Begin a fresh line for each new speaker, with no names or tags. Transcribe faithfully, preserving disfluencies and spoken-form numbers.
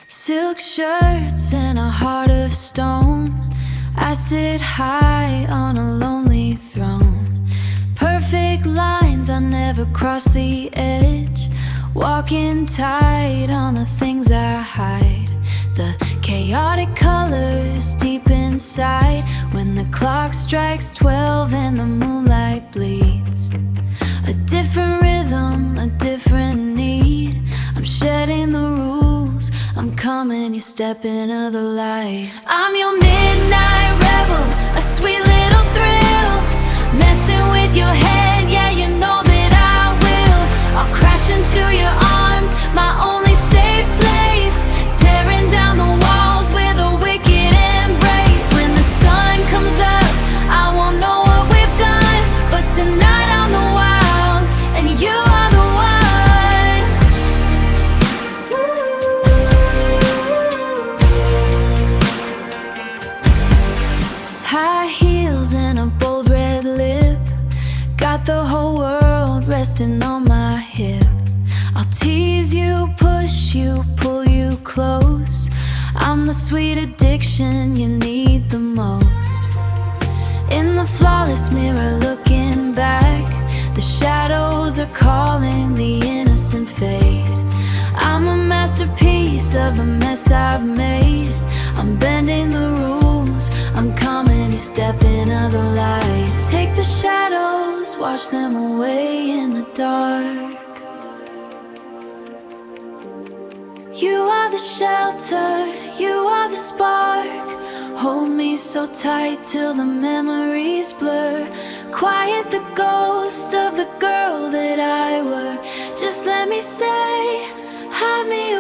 Silk shirts and a heart of stone. I sit high on a lonely throne. Perfect lines, I never cross the edge. Walking tight on the things I hide. The chaotic colors deep inside. When the clock strikes twelve and the moonlight bleeds. A different rhythm, a different need. I'm shedding the rules, I'm coming, you step into the light. I'm your midnight rebel, a sweet little thrill. Messing with your head, yeah, you know that I will. I'll crash into your arms, my only safe place. Tearing down the walls with a wicked embrace. When the sun comes up, I won't know what we've done. But tonight I'm the wild, and you are the one. High heels and a bold red lip. Got the whole world resting on my hip. I'll tease you, push you, pull you close. I'm the sweet addiction you need the most. In the flawless mirror looking back, the shadows are calling, the innocent fade. I'm a masterpiece of the mess I've made. I'm bending the rules, I'm coming, you step into the light. Take the shadows, wash them away in the dark. You are the shelter, you are the spark. Hold me so tight till the memories blur. Quiet the ghost of the girl that I were. Just let me stay, hide me